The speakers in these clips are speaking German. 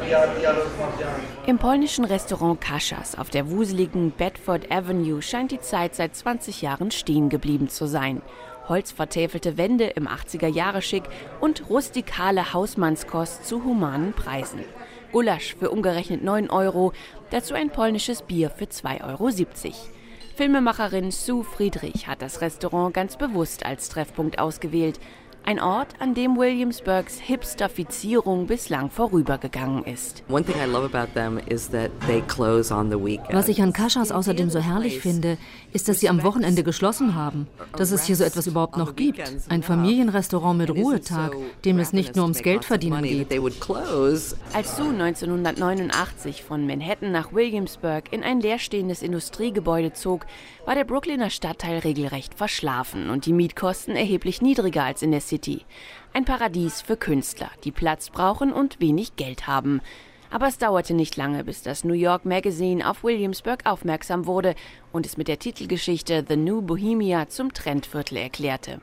Im polnischen Restaurant Kaschas auf der wuseligen Bedford Avenue scheint die Zeit seit 20 Jahren stehen geblieben zu sein. Holzvertäfelte Wände im 80er-Jahre-Schick und rustikale Hausmannskost zu humanen Preisen. Gulasch für umgerechnet 9 €, dazu ein polnisches Bier für 2,70 €. Filmemacherin Sue Friedrich hat das Restaurant ganz bewusst als Treffpunkt ausgewählt. Ein Ort, an dem Williamsburgs Hipsterfizierung bislang vorübergegangen ist. Was ich an Kaschas außerdem so herrlich finde, ist, dass sie am Wochenende geschlossen haben. Dass es hier so etwas überhaupt noch gibt. Ein Familienrestaurant mit Ruhetag, dem es nicht nur ums Geldverdienen geht. Als Sue 1989 von Manhattan nach Williamsburg in ein leerstehendes Industriegebäude zog, war der Brooklyner Stadtteil regelrecht verschlafen und die Mietkosten erheblich niedriger als in der City. Ein Paradies für Künstler, die Platz brauchen und wenig Geld haben. Aber es dauerte nicht lange, bis das New York Magazine auf Williamsburg aufmerksam wurde und es mit der Titelgeschichte The New Bohemia zum Trendviertel erklärte.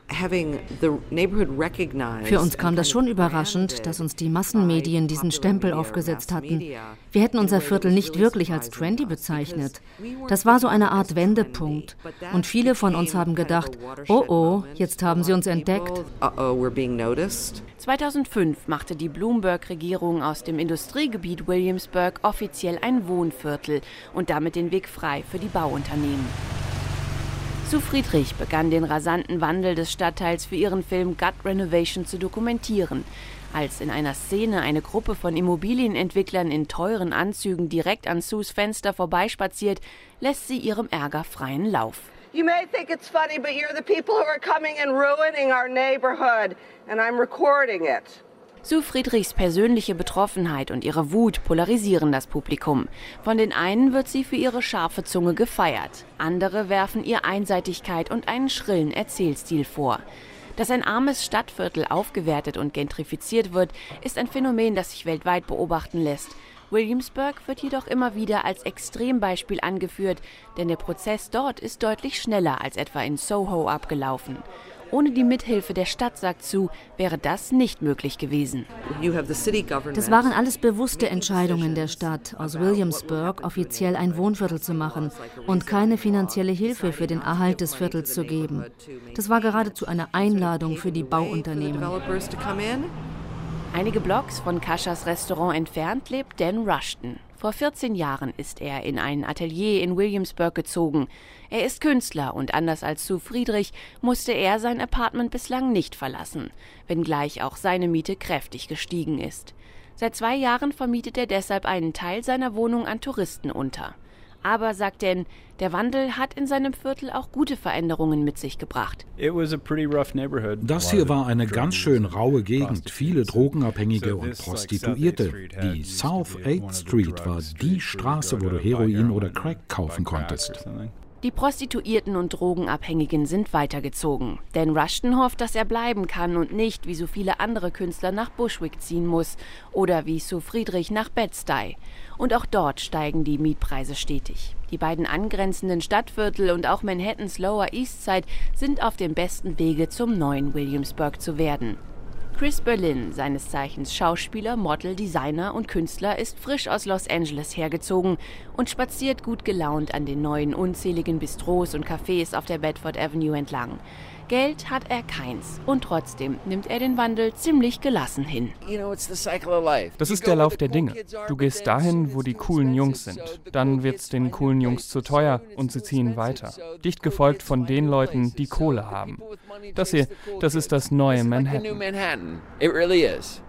Für uns kam das schon überraschend, dass uns die Massenmedien diesen Stempel aufgesetzt hatten. Wir hätten unser Viertel nicht wirklich als trendy bezeichnet. Das war so eine Art Wendepunkt. Und viele von uns haben gedacht, oh, jetzt haben sie uns entdeckt. 2005 machte die Bloomberg-Regierung aus dem Industriegebiet Williamsburg offiziell ein Wohnviertel und damit den Weg frei für die Bauunternehmen. Sue Friedrich begann den rasanten Wandel des Stadtteils für ihren Film Gut Renovation zu dokumentieren. Als in einer Szene eine Gruppe von Immobilienentwicklern in teuren Anzügen direkt an Sues Fenster vorbeispaziert, lässt sie ihrem Ärger freien Lauf. You may think it's funny, but you're the people who are coming and ruining our neighborhood, and I'm recording it. Sue Friedrichs persönliche Betroffenheit und ihre Wut polarisieren das Publikum. Von den einen wird sie für ihre scharfe Zunge gefeiert. Andere werfen ihr Einseitigkeit und einen schrillen Erzählstil vor. Dass ein armes Stadtviertel aufgewertet und gentrifiziert wird, ist ein Phänomen, das sich weltweit beobachten lässt. Williamsburg wird jedoch immer wieder als Extrembeispiel angeführt, denn der Prozess dort ist deutlich schneller als etwa in Soho abgelaufen. Ohne die Mithilfe der Stadt, sagt Sue, wäre das nicht möglich gewesen. Das waren alles bewusste Entscheidungen der Stadt, aus Williamsburg offiziell ein Wohnviertel zu machen und keine finanzielle Hilfe für den Erhalt des Viertels zu geben. Das war geradezu eine Einladung für die Bauunternehmen. Einige Blocks von Kaschas Restaurant entfernt lebt Dan Rushton. Vor 14 Jahren ist er in ein Atelier in Williamsburg gezogen. Er ist Künstler und anders als Sue Friedrich musste er sein Apartment bislang nicht verlassen, wenngleich auch seine Miete kräftig gestiegen ist. Seit 2 Jahren vermietet er deshalb einen Teil seiner Wohnung an Touristen unter. Aber, sagt Dan, der Wandel hat in seinem Viertel auch gute Veränderungen mit sich gebracht. Das hier war eine ganz schön raue Gegend, viele Drogenabhängige und Prostituierte. Die South 8th Street war die Straße, wo du Heroin oder Crack kaufen konntest. Die Prostituierten und Drogenabhängigen sind weitergezogen. Dan Rushton hofft, dass er bleiben kann und nicht, wie so viele andere Künstler, nach Bushwick ziehen muss oder wie Sue Friedrich nach Bed-Stuy. Und auch dort steigen die Mietpreise stetig. Die beiden angrenzenden Stadtviertel und auch Manhattans Lower East Side sind auf dem besten Wege, zum neuen Williamsburg zu werden. Chris Berlin, seines Zeichens Schauspieler, Model, Designer und Künstler, ist frisch aus Los Angeles hergezogen und spaziert gut gelaunt an den neuen unzähligen Bistros und Cafés auf der Bedford Avenue entlang. Geld hat er keins und trotzdem nimmt er den Wandel ziemlich gelassen hin. Das ist der Lauf der Dinge. Du gehst dahin, wo die coolen Jungs sind. Dann wird's den coolen Jungs zu teuer und sie ziehen weiter. Dicht gefolgt von den Leuten, die Kohle haben. Das hier, das ist das neue Manhattan.